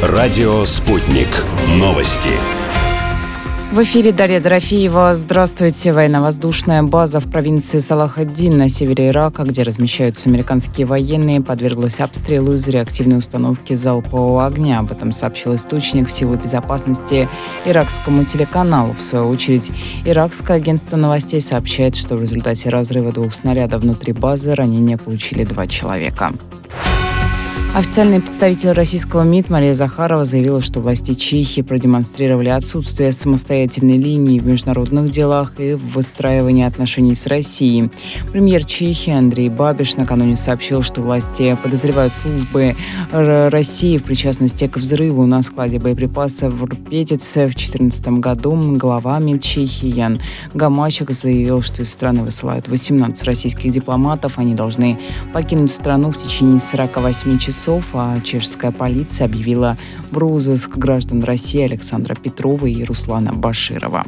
Радио «Спутник». Новости. В эфире Дарья Дорофеева. Здравствуйте. Военно-воздушная база в провинции Салах-ад-Дин на севере Ирака, где размещаются американские военные, подверглась обстрелу из реактивной установки залпового огня. Об этом сообщил источник в силы безопасности иракскому телеканалу. В свою очередь, иракское агентство новостей сообщает, что в результате разрыва 2 снарядов внутри базы ранения получили 2 человека. Официальный представитель российского МИД Мария Захарова заявила, что власти Чехии продемонстрировали отсутствие самостоятельной линии в международных делах и в выстраивании отношений с Россией. Премьер Чехии Андрей Бабиш накануне сообщил, что власти подозревают службы России в причастности к взрыву на складе боеприпасов в Рпетице в 2014 году. Глава МИД Чехии Ян Гамачек заявил, что из страны высылают 18 российских дипломатов. Они должны покинуть страну в течение 48 часов. А чешская полиция объявила в розыск граждан России Александра Петрова и Руслана Баширова.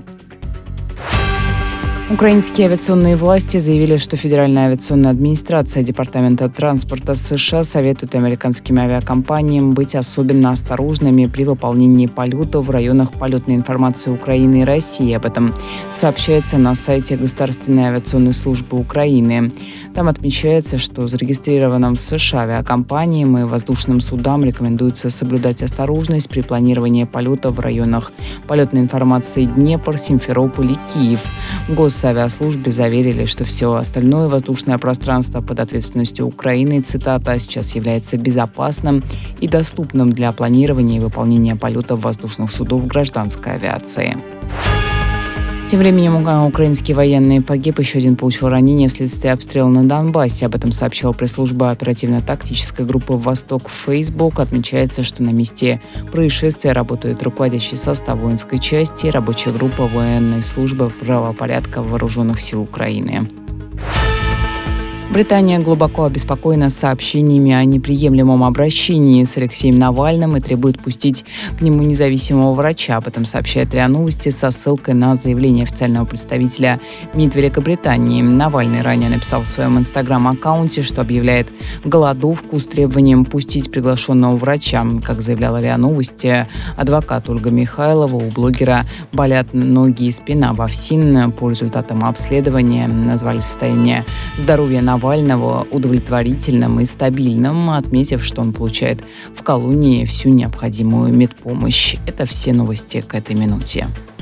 Украинские авиационные власти заявили, что Федеральная авиационная администрация Департамента транспорта США советует американским авиакомпаниям быть особенно осторожными при выполнении полетов в районах полетной информации Украины и России. Об этом сообщается на сайте Государственной авиационной службы Украины. Там отмечается, что зарегистрированным в США авиакомпаниям и воздушным судам рекомендуется соблюдать осторожность при планировании полетов в районах полетной информации Днепр, Симферополь и Киев. В Госавиаслужбе заверили, что все остальное воздушное пространство под ответственностью Украины, цитата, сейчас является безопасным и доступным для планирования и выполнения полетов воздушных судов гражданской авиации. Тем временем украинские военные погиб, еще один получил ранение вследствие обстрела на Донбассе. Об этом сообщила пресс-служба оперативно-тактической группы «Восток» в Facebook. Отмечается, что на месте происшествия работает руководящий состав воинской части и рабочая группа военной службы правопорядка вооруженных сил Украины. Британия глубоко обеспокоена сообщениями о неприемлемом обращении с Алексеем Навальным и требует пустить к нему независимого врача. Об этом сообщает РИА Новости со ссылкой на заявление официального представителя МИД Великобритании. Навальный ранее написал в своем инстаграм-аккаунте, что объявляет голодовку с требованием пустить приглашенного врача. Как заявляла РИА Новости, адвокат Ольга Михайлова, у блогера болят ноги и спина. В ОФСИН по результатам обследования назвали состояние здоровья Навального удовлетворительным и стабильным, отметив, что он получает в колонии всю необходимую медпомощь. Это все новости к этой минуте.